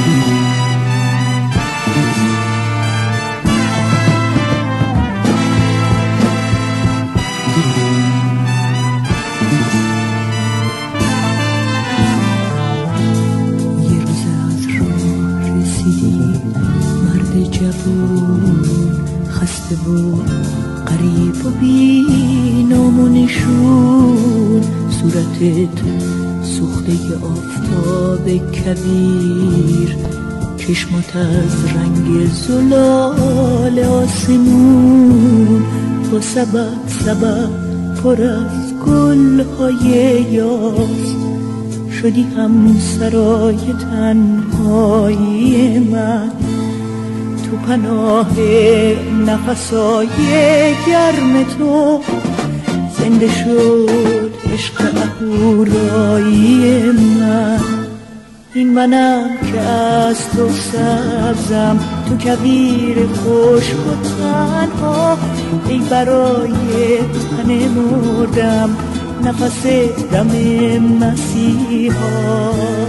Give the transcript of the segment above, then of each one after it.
خسته و غریب و بی نام و نشون، صورتت سوخته آفتاب کبیر، چشمات از رنگ زلال آسمون، با سبب پر از گلهای یاس، شدی همسرای تنهایی من، تو پناه نفسای گرم تو زنده شد عشق اهورایی من. این منم که از تو سبزم، تو کویر خشک و تنها، ای برای تن مردم نفس دم مسیحا.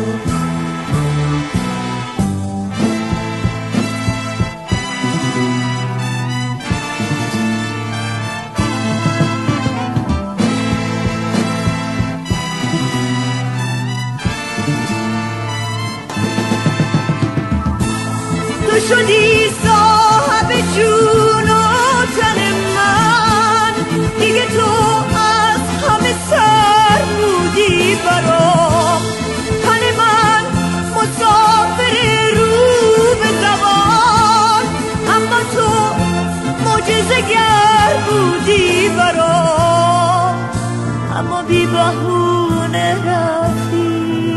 تو شدی صاحب جون و تن من، دیگه تو از همه سر بودی برام، تن من مسافر رو به زمان، اما تو معجزه گر بودی برام، اما بی بهونه رفتی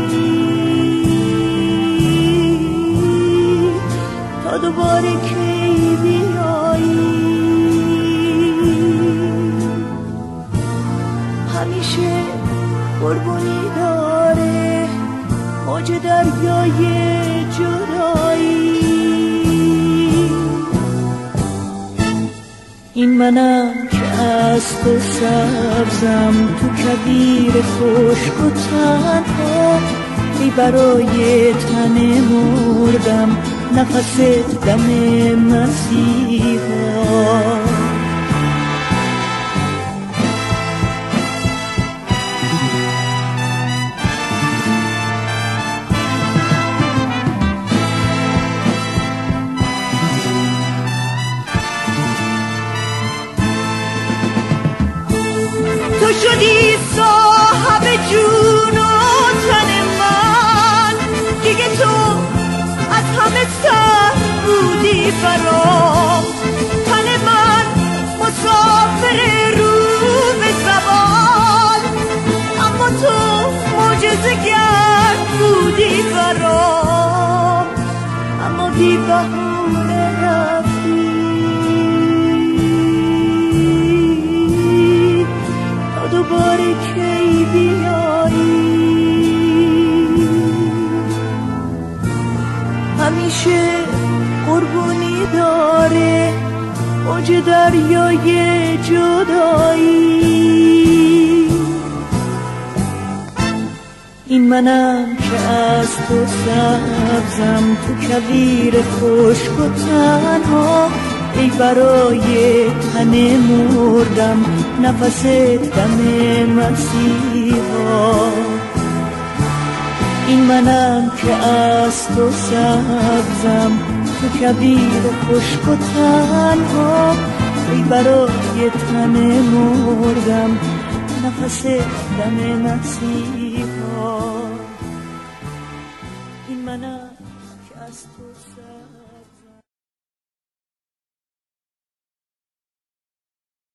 تا دوباره کی بیایی. همیشه قربونی داره موج دریای جدایی. این منم که از تو سبزم، تو کویر خشک و تنها، ای برای تن مردم نفس دم مسیحا. تو شدی صاحب جون و تن من، دیگه تو از همه سر بودی برام، تن من مسافر رو به زبان، اما تو معجزه گر بودی برام، اما بی بهونه رفتی تا دوباره کی بیایی. همیشه قربونی داره موج دریای جدایی. این منم که از تو سبزم، تو کویر خشک و تنها، ای برای تن مردم نفس دم مسیحا. این منم که از تو سبزم، تو کویر خشک و تنها، ای برای تن مردم نفس دم مسیحا. این منم که از تو سبزم.